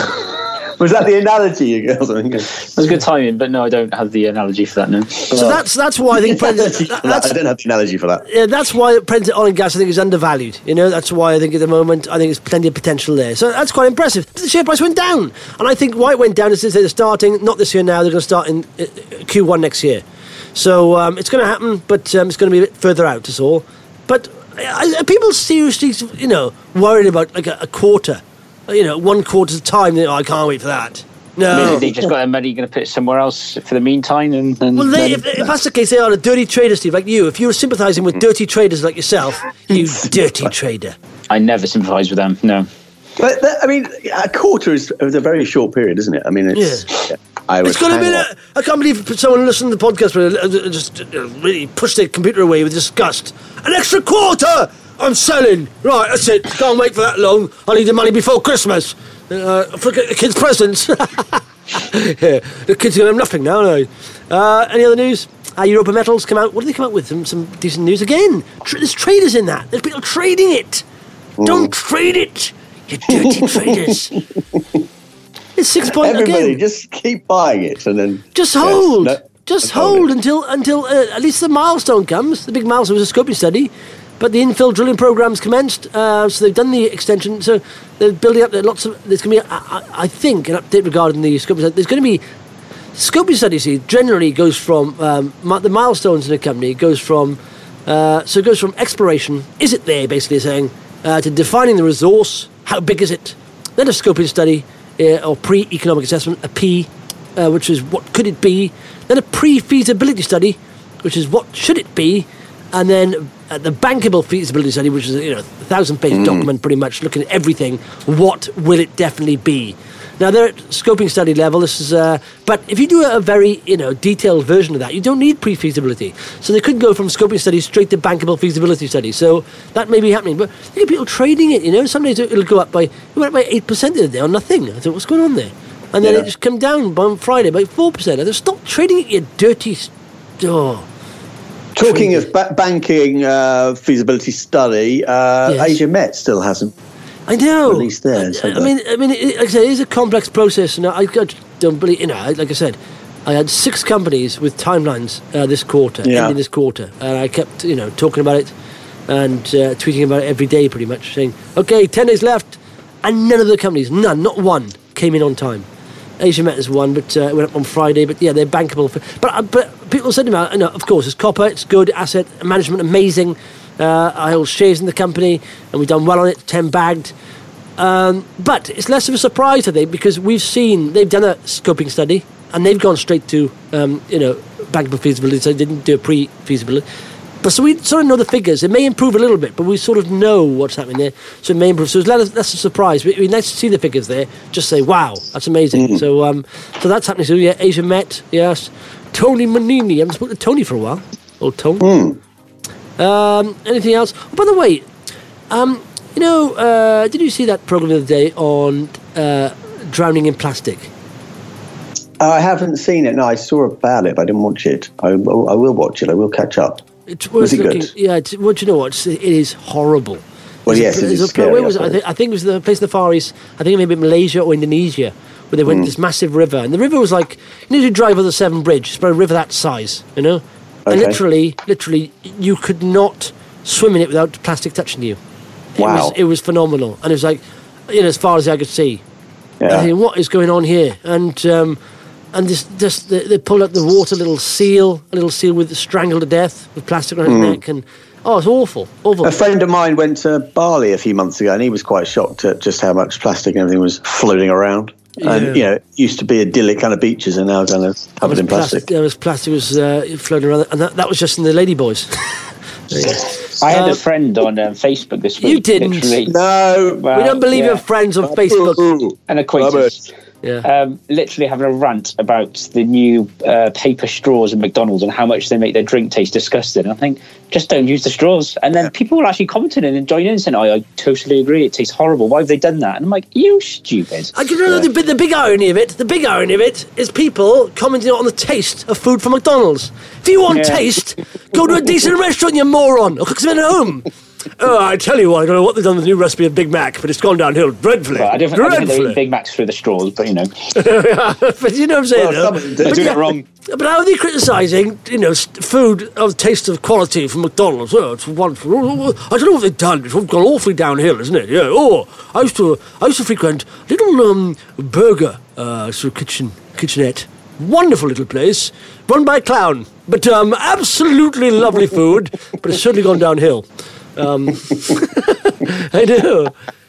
Was that the analogy you got? It That was good timing, but no, I don't have the analogy for that now. So that's that's why I think President, that- that's I don't have the analogy for that. yeah, that's why President Oil and Gas I think is undervalued. You know, that's why I think at the moment I think there's plenty of potential there. So that's quite impressive. But the share price went down, and I think why it went down is since they're starting not this year now. They're going to start in uh, Q one next year. So um, it's going to happen, but um, it's going to be a bit further out. That's all. But uh, are people seriously, you know, worried about like a, a quarter? You know, one quarter of the time. They, oh, I can't wait for that. No. Maybe they just got their money going to put it somewhere else for the meantime. And, and Well, they, then, if, if that's the case, they are a dirty trader, Steve, like you. If you were sympathising with dirty traders like yourself, you dirty trader. I never sympathise with them. No. But that, I mean, a quarter is, is a very short period, isn't it? I mean, it's. Yeah. I would It's going to be. hang A, I can't believe someone listened to the podcast but uh, just uh, really pushed their computer away with disgust. An extra quarter! I'm selling. Right, that's it. Can't wait for that long. I need the money before Christmas. Uh, for the kids' presents. Yeah, the kids are going to have nothing now, no. Uh, any other news? Uh, Europa Metals come out. What do they come out with? Some, some decent news again. Tr- there's traders in that. There's people trading it. Don't trade it, you dirty traders. It's six point Everybody, again. just keep buying it and then. Just Yes, hold. no, Just hold hold it. until until uh, at least the milestone comes. The big milestone was a scoping study, but the infill drilling program's commenced. Uh, so they've done the extension. So they're building up. There lots of. There's going to be, I, I, I think, an update regarding the scoping study. There's going to be scoping study. See, generally goes from um, mi- the milestones in a company goes from. Uh, so it goes from exploration. Is it there? Basically saying uh, to defining the resource. How big is it? Then a scoping study. Uh, or pre-economic assessment, a P, uh, which is what could it be, then a pre-feasibility study, which is what should it be, and then uh, the bankable feasibility study, which is you know a thousand-page mm. document, pretty much looking at everything. What will it definitely be? Now they're at scoping study level. This is, uh, but if you do a, a very you know detailed version of that, you don't need pre-feasibility. So they could go from scoping study straight to bankable feasibility study. So that may be happening. But you get people trading it. You know, some days it'll go up by it went up by eight percent the other day on nothing. I thought, what's going on there? And then Yeah. it just come down on Friday by four percent. I thought, stop trading it, you dirty. Oh. Talking of ba- banking uh, feasibility study, uh, Yes. Asia Met still hasn't. I know. Released theirs, I, I have mean, they? I mean, it, like I said, it is a complex process, and I, I don't believe. You know, I- like I said, I had six companies with timelines uh, this quarter, Yeah. ending this quarter, and I kept, you know, talking about it and uh, tweeting about it every day, pretty much, saying, "Okay, ten days left," and none of the companies, none, not one, came in on time. Asia Met is one, but uh, it went up on Friday. But yeah, they're bankable. For, but uh, but people said to me, you know, of course, it's copper, it's good asset management, amazing. Uh, I hold shares in the company, and we've done well on it, ten bagged. Um, but it's less of a surprise, I think, because we've seen they've done a scoping study and they've gone straight to um, you know bankable feasibility. So they didn't do a pre-feasibility. But so we sort of know the figures. It may improve a little bit, but we sort of know what's happening there. So it may improve. So it's less, less a surprise. It'd be nice to see the figures there. Just say, wow, that's amazing. Mm. So um, so that's happening. So yeah, Asia Met, yes. Tony Manini. I haven't spoken to Tony for a while. Old Tony. Mm. Um, anything else? Oh, by the way, um, you know, uh, did you see that program the other day on uh, drowning in plastic? I haven't seen it. No, I saw about it, but I didn't watch it. I, I will watch it. I will catch up. It's worth Was it looking. good? Yeah, it's, well, do you know what? It's, it is horrible. Well, There's yes, a, it there's is a- Where scary, was it? I, I think, I think it was the place in the Far East. I think maybe Malaysia or Indonesia, where they went Mm. this massive river, and the river was like you know, you drive over the Severn Bridge. It's about a river that size, you know, and Okay. literally, literally, you could not swim in it without plastic touching you. It Wow. was, it was phenomenal, and it was like, you know, as far as I could see. Yeah. I think, what is going on here? And um, and this, just they, they pulled out the water little seal, a little seal with strangled to death with plastic around Mm. his neck, and oh, it's awful, awful. A friend of mine went to Bali a few months ago, and he was quite shocked at just how much plastic and everything was floating around. Yeah. And, you know, it used to be idyllic kind of beaches, and now kind of covered in plastic. There was plastic was uh, floating around, and that, that was just in the Ladyboys. I had Um, a friend on um, Facebook this week. You didn't. literally- No. Well, we don't believe yeah. your friends on Facebook. An acquaintance. Yeah. Um, literally having a rant about the new uh, paper straws in McDonald's and how much they make their drink taste disgusting. And I think, just don't use the straws. And then people were actually commenting and joining in and saying, oh, I totally agree, it tastes horrible. Why have they done that? And I'm like, you stupid. I can know the, big- the big irony of it. The big irony of it is people commenting on the taste of food from McDonald's. If you want Yeah. taste, go to a decent restaurant, you moron, or cook something at home. Oh, I tell you what, I don't know what they've done with the new recipe of Big Mac, but it's gone downhill dreadfully. Well, I don't think I don't think they dreadfully. eat Big Macs through the straws, but you know. But you know what I'm saying? Well, though? some of them do. They're doing yeah. it wrong. But how are they criticising, you know, st- food of taste of quality from McDonald's? Oh, it's wonderful. Oh, I don't know what they've done. It's all gone awfully downhill, isn't it? Yeah. Oh, I used to, I used to frequent a little um, burger uh, sort of kitchen, kitchenette. Wonderful little place, run by a clown, but um, absolutely lovely food. But it's certainly gone downhill. Um, I know.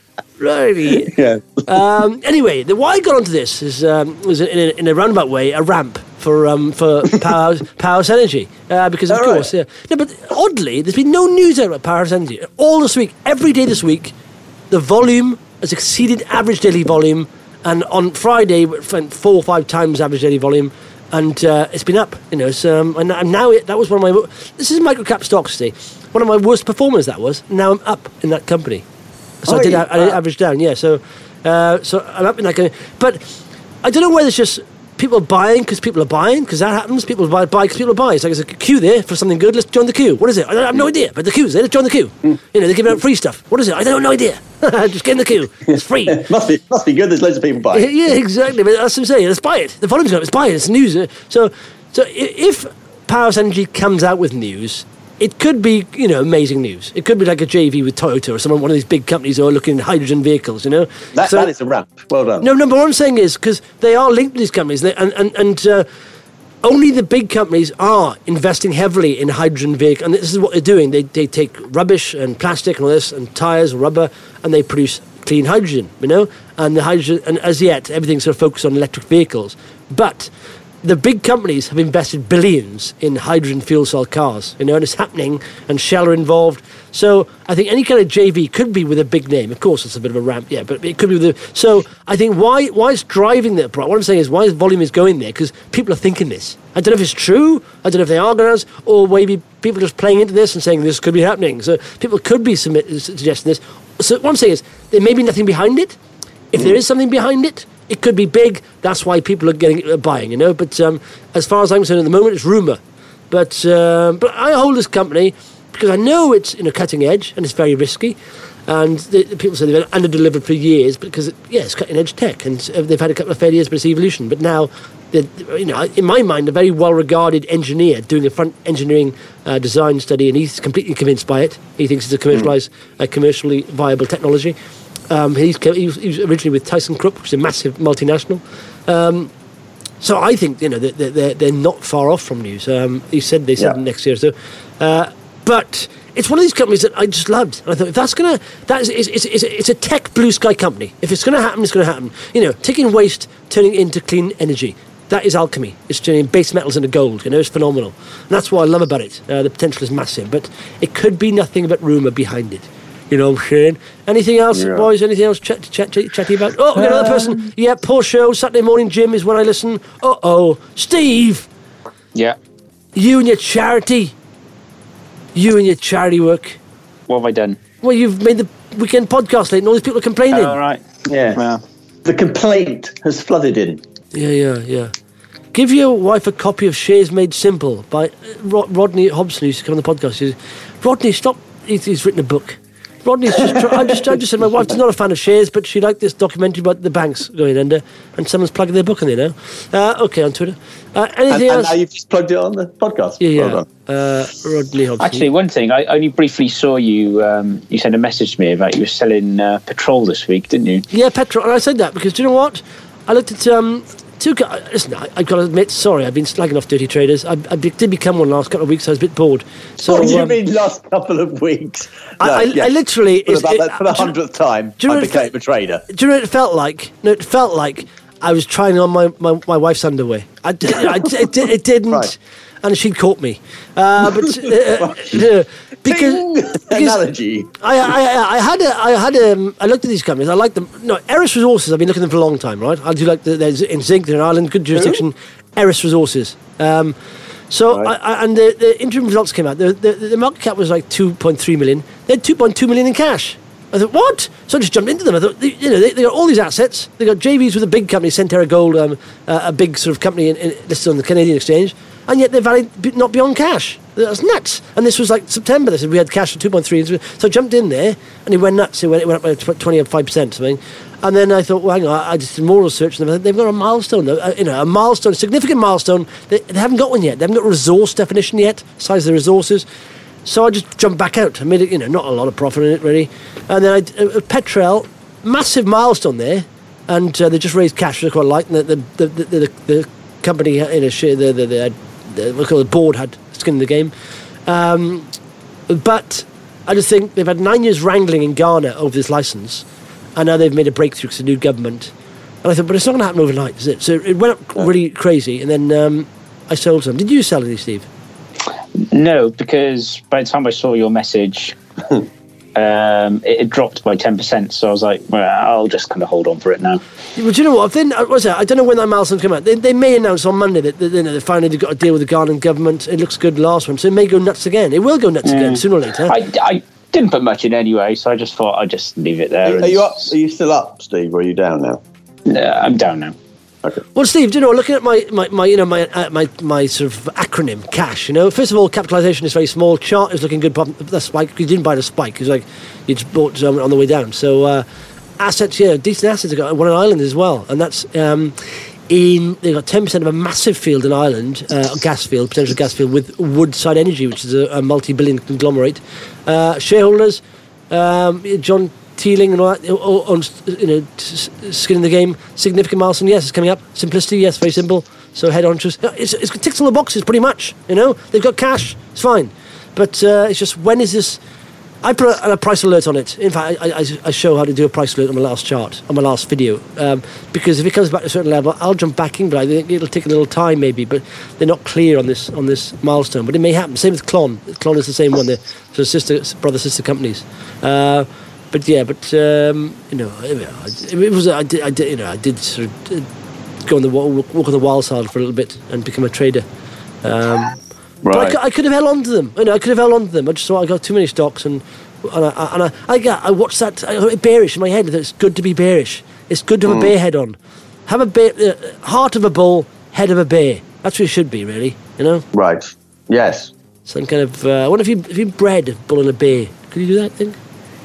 Righty. Yeah. Um, anyway, the why I got onto this is um, was in a, in a roundabout way a ramp for um, for Powerhouse, Powerhouse Energy uh, because of Oh, right. course, yeah. No, but oddly, there's been no news out about Powerhouse Energy all this week. Every day this week, the volume has exceeded average daily volume, and on Friday it went four or five times average daily volume, and uh, it's been up. You know, so, um, and, and now it, that was one of my. wo- This is microcap stocks today. One of my worst performers that was. Now I'm up in that company. So Oh, I did. you- I, I did average down, yeah. So, uh, so I'm up in that kind of, but I don't know whether it's just people are buying because people are buying because that happens. People buy buy because people are buying. It's like there's a queue there for something good. Let's join the queue. What is it? I, don't, I have no idea. But the queue's there. Let's join the queue. You know, they're giving out free stuff. What is it? I don't have no idea. Just get in the queue. It's free. must be must be good. There's loads of people buying. Yeah, exactly. But that's what I'm saying. Let's buy it. The volume's going up. Let's buy it. It's news. So, so i- if Powerhouse Energy comes out with news, it could be, you know, amazing news. It could be like a J V with Toyota or someone, one of these big companies who are looking at hydrogen vehicles, you know? That, So- that is a ramp. Well done. No, no, but what I'm saying is, because they are linked to these companies, they, and, and, and uh, only the big companies are investing heavily in hydrogen vehicles, and this is what they're doing. They, they take rubbish and plastic and all this, and tyres, rubber, and they produce clean hydrogen, you know? And the hydrogen, and as yet, everything's sort of focused on electric vehicles. But the big companies have invested billions in hydrogen fuel cell cars, you know, and it's happening, and Shell are involved. So I think any kind of J V could be with a big name. Of course, it's a bit of a ramp, yeah, but it could be with a... So I think why why it's driving that product, what I'm saying is why his volume is going there, because people are thinking this. I don't know if it's true, I don't know if they are going to, or maybe people are just playing into this and saying this could be happening. So people could be submit, suggesting this. So what I'm saying is there may be nothing behind it. If there is something behind it, it could be big. That's why people are getting uh, buying, you know. But um, as far as I'm concerned, at the moment, it's rumor. But um, but I hold this company because I know it's, you know, cutting edge and it's very risky. And the, the people say they've been under-delivered for years because, it, yeah, it's cutting-edge tech, and they've had a couple of failures, but it's evolution. But now, the- you know, in my mind, a very well-regarded engineer doing a front engineering uh, design study, and he's completely convinced by it. He thinks it's a commercialised, uh, commercially viable technology. Um, he's, he was, he was originally with ThyssenKrupp, which is a massive multinational. Um, so I think, you know, they're, they're, they're not far off from news. Um, he said they said Yeah. next year. So, uh, but it's one of these companies that I just loved. And I thought, if that's going to, that is, it's, it's, it's a tech blue sky company. If it's going to happen, it's going to happen. You know, taking waste, turning it into clean energy. That is alchemy. It's turning base metals into gold. You know, it's phenomenal. And that's what I love about it. Uh, the potential is massive. But it could be nothing but rumour behind it. You know what I'm saying? Anything else, Yeah. boys? Anything else chat, chat, chat, chatty about? Oh, we got another person. Yeah, poor show. Saturday morning gym is when I listen. Uh-oh. Steve, Yeah. you and your charity. You and your charity work. What have I done? Well, you've made the weekend podcast late and all these people are complaining. All right. Yeah. Well, The complaint has flooded in. Yeah, yeah, yeah. Give your wife a copy of Shares Made Simple by uh, Rod- Rodney Hobson, who used to come on the podcast. He says, Rodney, stop. He's, he's written a book. Rodney's just. Try- I just. I just said my wife's not a fan of shares, but she liked this documentary about the banks going under, and someone's plugging their book in there now. Uh, okay, on Twitter. Uh, And, anything and else? now you've just plugged it on the podcast. yeah, yeah. Well done. uh, Rodney Hobson. actually, one thing, I only briefly saw you, um, you sent a message to me about you were selling uh, petrol this week, didn't you? Yeah, petrol. And I said that because do you know what? I looked at um, Two, listen, I, I've got to admit, sorry, I've been slagging off dirty traders. I, I did become one last couple of weeks, so I was a bit bored. So, what do you um, mean last couple of weeks? I, No, I, yeah. I literally... For, it's- about it- that, for the do you- hundredth time, do you know I what it became fe- a trader. Do you know what it felt like? No, it felt like I was trying on my, my, my wife's underwear. I, did- I, it, did- it didn't, Right. and she'd caught me. Uh, but uh, uh, because, Ding! because Analogy. I, I, I had a, I had um, I looked at these companies. I like them. No, Eris Resources. I've been looking at them for a long time, right? I do like the, there's in zinc. They're in Ireland, good jurisdiction. Eris Resources. Um, so Right. I, I, and the, the interim results came out. The, the, the market cap was like two point three million. They had two point two million in cash. I thought, what? So I just jumped into them. I thought, they, you know, they, they got all these assets. They got J Vs with a big company, Centerra Gold, um, uh, a big sort of company in, in, listed on the Canadian exchange, and yet they're valued b- not beyond cash. That's nuts. And this was like September. They said we had cash for two point three. So I jumped in there, and it went nuts. It went, it went up by twenty-five percent something. And then I thought, well, hang on, I just did more research, and they've got a milestone, uh, you know, a milestone, a significant milestone. They, they haven't got one yet. They haven't got a resource definition yet, size of the resources. So I just jumped back out. I made it, you know, not a lot of profit in it really. And then I, uh, Petrel, massive milestone there, and uh, they just raised cash, which I quite like. And the the the, the, the company in a share, the the, the, the what call it, the board had skin in the game. Um, but I just think they've had nine years wrangling in Ghana over this license, and now they've made a breakthrough because of the new government. And I thought, but it's not going to happen overnight, is it? So it went up really crazy, and then um, I sold some. Did you sell any, Steve? No, because by the time I saw your message, um, it had dropped by ten percent. So I was like, well, I'll just kind of hold on for it now. Well, do you know what? If they, what was that? I don't know when that milestone came out. They, they may announce on Monday that, that you know, they finally got a deal with the Ghanaian government. It looks good last one, so it may go nuts again. It will go nuts Yeah. again sooner or later. I, I didn't put much in anyway, so I just thought I'd just leave it there. Are and- you up? Are you still up, Steve, or are you down now? No, I'm down now. Okay. Well, Steve, do you know, looking at my, my, my you know my, uh, my my sort of acronym, cash. You know, first of all, capitalisation is very small. Chart is looking good. The spike, you didn't buy the spike. It was like you just bought um, on the way down. So uh, assets, yeah, decent assets. They got one in Ireland as well, and that's um, in they got ten percent of a massive field in Ireland, uh, a gas field, potential gas field with Woodside Energy, which is a, a multi-billion conglomerate. Uh, shareholders, um, John Teeling and all that, on, you know, skin in the game. Significant milestone, yes, it's coming up. Simplicity, yes, very simple. So head on to it's, it's it ticks all the boxes pretty much. You know, they've got cash, it's fine. But uh, it's just when is this? I put a, a price alert on it. In fact, I, I, I show how to do a price alert on my last chart, on my last video, um, because if it comes back to a certain level, I'll jump back in. But I think it'll take a little time, maybe. But they're not clear on this on this milestone. But it may happen. Same with Clon. Clon is the same one. They're sort of sister, brother, sister companies. Uh, But yeah, but um, you know, it was I did, I did you know I did sort of go on the walk, walk on the wild side for a little bit and become a trader. Um, But I, cou- I could have held on to them. You know, I could have held on to them. I just thought I got too many stocks, and and I and I I, got, I watched that. I got bearish in my head. That it's good to be bearish. It's good to have a bear head on. Have a bear, uh, heart of a bull, head of a bear. That's what it should be, really. You know, Right. Yes. some kind of. Uh, I wonder if you if you bred a bull and a bear, could you do that thing?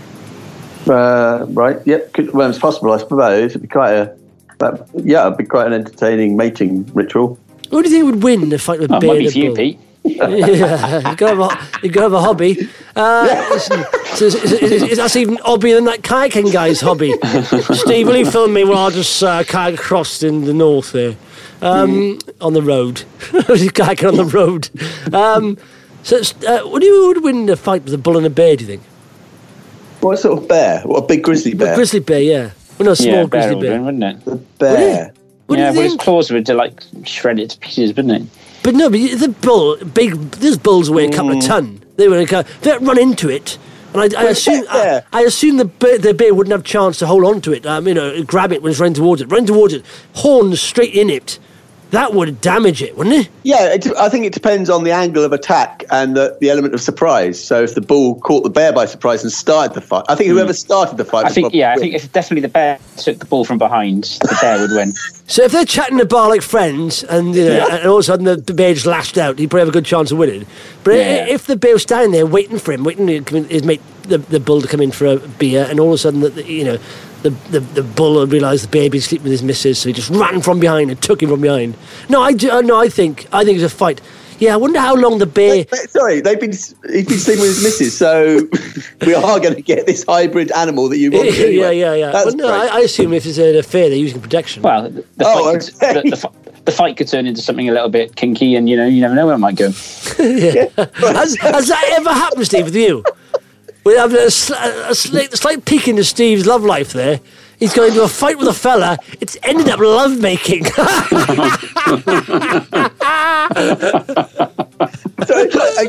Uh, right. Yep. Could, well, it's possible, I suppose. It'd be quite a. That, yeah, it'd be quite an entertaining mating ritual. Who do you think would win in a fight with a Oh, it bear might be and for a you, bull? Pete. Yeah, you gotta have a, you gotta have a hobby. Uh, listen, so is, is, is, is that's even hobbier than that kayaking guy's hobby. Steve, will you film me while I just uh, kayak across in the north there, um, on the road? Kayaking on the road. Um, so, uh, what do you would win in a fight with a bull and a bear? Do you think? What sort of bear? What, a big grizzly bear? A grizzly bear, yeah. Well, no, a small Yeah, grizzly bear will bear. win, wouldn't it? The bear. What do yeah, you well, his think? claws would like shred it to pieces, wouldn't it? But no, but the bull, big. These bulls weigh a couple of ton. They were like, they run into it, and I, I assume I, yeah. I assume the bear, the bear wouldn't have a chance to hold on to it. Um, you know, grab it when it's running towards it. Run towards it, horns straight in it. That would damage it, wouldn't it? Yeah, it, I think it depends on the angle of attack and the, the element of surprise. So if the bull caught the bear by surprise and started the fight, I think whoever started the fight I would think, probably yeah, I win. think if definitely the bear took the ball from behind, the bear would win. So if they're chatting in a bar like friends, and you know, Yeah. and all of a sudden the, the bear just lashed out, he'd probably have a good chance of winning. But Yeah. if the bear was standing there waiting for him, waiting to come in, his mate, the, the bull to come in for a beer, and all of a sudden, the, the, you know, the the, the bull realised the bear had been sleeping with his missus, so he just ran from behind and took him from behind. No, I do, uh, no, I think I think it's a fight. Yeah, I wonder how long the bear... They- they- sorry, they've been he's been sleeping with his missus, so we are going to get this hybrid animal that you want. yeah, Anyway. yeah, yeah. That's Well, no, great. I, I assume if it's an affair, they're using protection. Well, the, the, Oh, fight could, okay. the, the, fi- the fight could turn into something a little bit kinky, and you know, you never know where it might go. yeah. has, has that ever happened, Steve, with you? We're having a, sl- a, slight, a slight peek into Steve's love life there. He's going to a fight with a fella. It's ended up love making. So, I,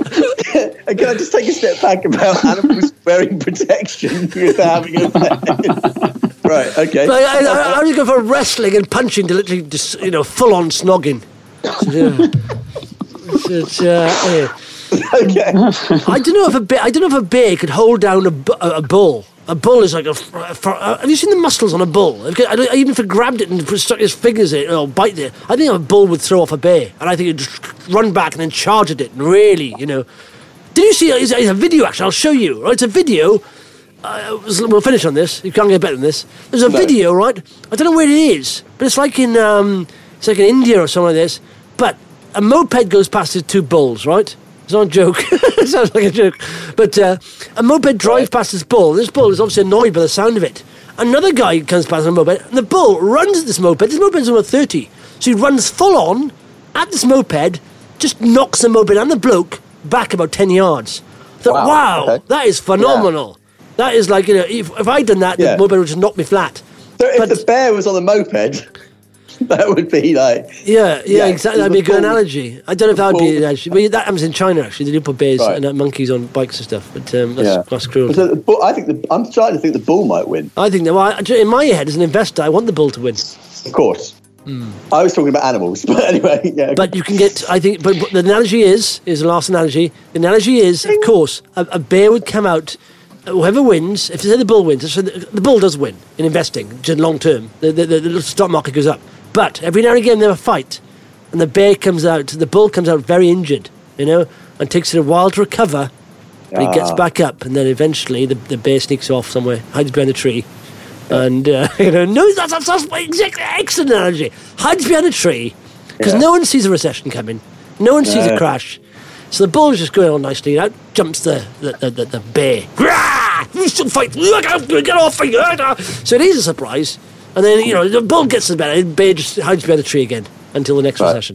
I, can I just take a step back about animals wearing protection without having an affair? Right, okay. But I, I, I was going for wrestling and punching to literally just, you know, full on snogging. Yeah. It's, it's, uh, yeah. Okay. I don't know if a bear, I don't know if a bear could hold down a, bu- a, a bull. A bull is like a. For, uh, have you seen the muscles on a bull? If, I don't- even if it grabbed it and put- stuck his fingers in it or bite it, I think a bull would throw off a bear, and I think it'd just run back and then charge at it and really, you know. Did you see? It's, it's a video actually. I'll show you. Right, it's a video. Uh, we'll finish on this. You can't get better than this. There's a No. video, right? I don't know where it is, but it's like in um, it's like in India or something like this. But a moped goes past the two bulls, right? It's not a joke. It sounds like a joke. But uh, a moped drives past this bull. This bull is obviously annoyed by the sound of it. Another guy comes past on a moped, and the bull runs at this moped. This moped's over thirty. So he runs full on at this moped, just knocks the moped and the bloke back about ten yards. I thought, Wow, wow, okay. that is phenomenal. That is like, you know, if, if I'd done that, Yeah. the moped would just knock me flat. So if But- the bear was on the moped, that would be like... Yeah, yeah, Yeah, exactly. That'd be a good the bull- analogy. I don't know if that would be bull- an analogy. But that happens in China, actually. They do put bears Right. and uh, monkeys on bikes and stuff. But um, that's, Yeah. that's cruel. So the bull, I think the, I'm starting to think the bull might win. I think that, well, I, in my head, as an investor, I want the bull to win. Of course. I was talking about animals, but anyway, yeah. But you can get, I think, but, but the analogy is, is the last analogy, the analogy is, of course, a, a bear would come out, uh, whoever wins, if say the bull wins, so the, the bull does win in investing, just long term, the, the, the, the stock market goes up. But every now and again they have a fight, and the bear comes out, the bull comes out very injured, you know, and takes it a while to recover, but he gets Ah. back up, and then eventually the, the bear sneaks off somewhere, hides behind a tree. And, uh, you know, no, that's, that's, that's exactly excellent analogy. Hides behind a tree, because Yeah. no one sees a recession coming. No one sees a No. crash. So the bull's just going on nicely. Out jumps the, the, the, the, the bear. Grah! You still fight. Look out, get off me. So it is a surprise. And then, you know, the bull gets the bear, and the bear just hides behind a tree again until the next Right. recession.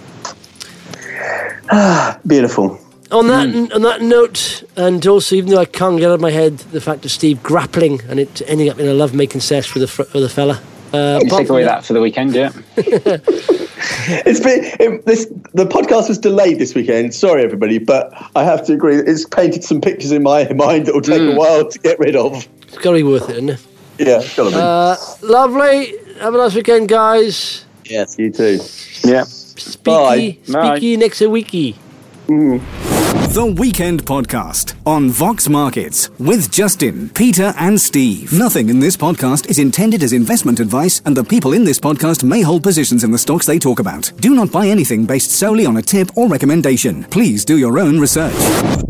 Beautiful. On that on that note, and also even though I can't get out of my head the fact of Steve grappling and it ending up in a love-making sesh with a fr- with a fella. Uh, apart Take from away that for the weekend, yeah. It's been it, this. The podcast was delayed this weekend. Sorry, everybody, but I have to agree. It's painted some pictures in my mind that will take a while to get rid of. It's got to be worth it, isn't it? Yeah, it's gotta be. Uh, lovely. Have a nice weekend, guys. yes, you too. Yeah. Speaky, Bye. speaky next weeky. The Weekend Podcast on Vox Markets with Justin, Peter, and Steve. Nothing in this podcast is intended as investment advice, and the people in this podcast may hold positions in the stocks they talk about. Do not buy anything based solely on a tip or recommendation. Please do your own research.